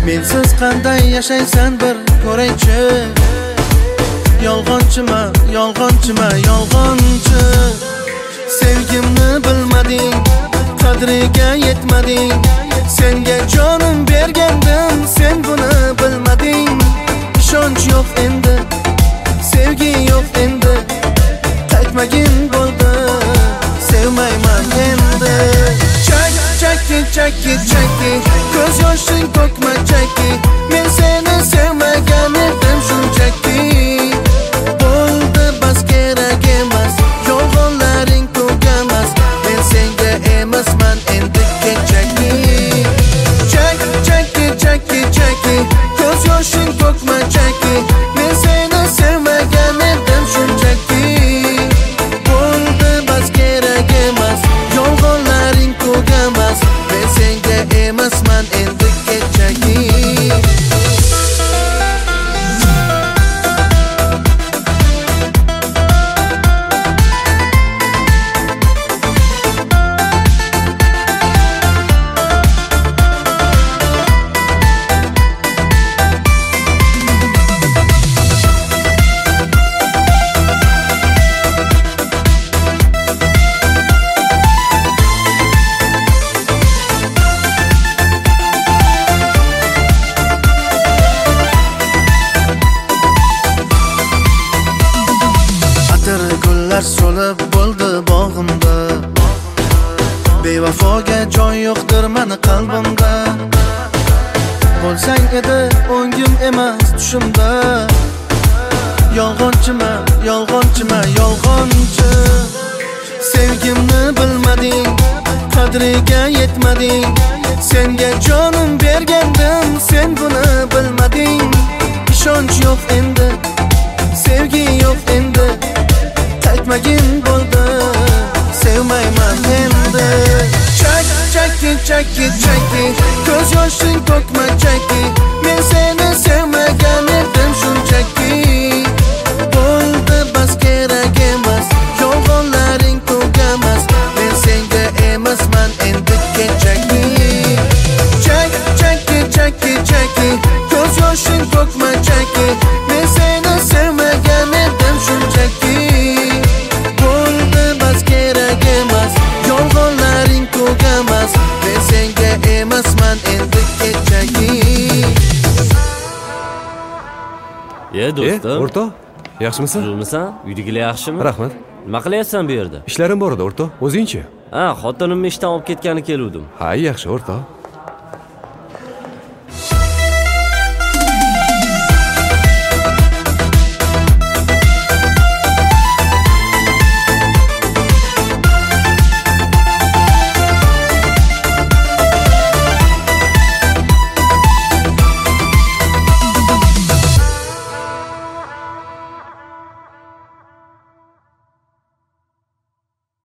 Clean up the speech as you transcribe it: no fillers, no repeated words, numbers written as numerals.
Mensiz qanday yashaysan bir ko'raychi. Yolg'onchima, yolg'onchima, yolg'onchi. Sevgimni bilmading, qadriga yetmading. Senga jonim bergandim, sen buni bilmading. İshonch yo'q endi, sevgi yo'q endi. Qaytmagin bo'ldi, sevmayman endi. Chaki, chaki, chaki, ko'z yoshing to'kma chaki. Men seni sevmagan edim shunchaki. Bo'ldi bas kerak emas, yolg'onlaring tugamas. Men senga emasman endi kechaki. Chaki, chaki, chaki, ko'z yoshing to'kma chaki. Men seni sevmagan edim shunchaki. Bo'ldi bas kerak emas, yolg'onlaring tugamas. Men senga emasman endi kechaki. So'lib bo'ldi bog'imda. Bevafoga joy yo'qdir meni qalbimda. Bo'lsang edi o'ngim emas tushimda. Yolg'onchima, yolg'onchima, yolg'onchi. Sevgimni bilmading, qadriga yetmading. Senga jonim bergandim, sen buni bilmading. Ishonch yo'q endi, sevgi yo'q endi. Qaytmagin bo'ldi, sevmayman endi. Chaki, chaki, chaki, ko'z yoshing to'kma chaki. Men seni sevmagan edim shunchaki. Bo'ldi bas kerak emas, yolg'onlaring tugamas. Men senga emasman endi kechaki. Chaki, chaki, chaki, ko'z yoshing to'kma chaki. Men seni sevmagan edim shunchaki. Yolg'onlaring tugamas, men senga emasman endi kechaki. Do'stim. O'rtoq, yaxshimisan? Zulmisan? Uydagilar yaxshimi? Rahmat. Nima qilyapsan bu yerda? Ishlarim bor edi, o'rtoq. O'zingchi? Xotinimni ishdan olib ketgani keluvdim. Ha, yaxshi, o'rtoq.